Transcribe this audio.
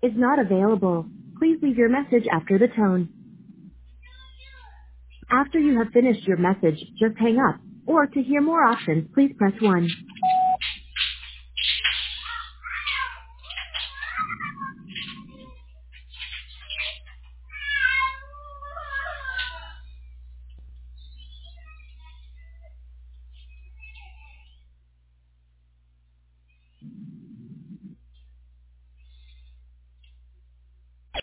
is not available. Please leave your message after the tone. After you have finished your message, just hang up. Or to hear more options, please press 1.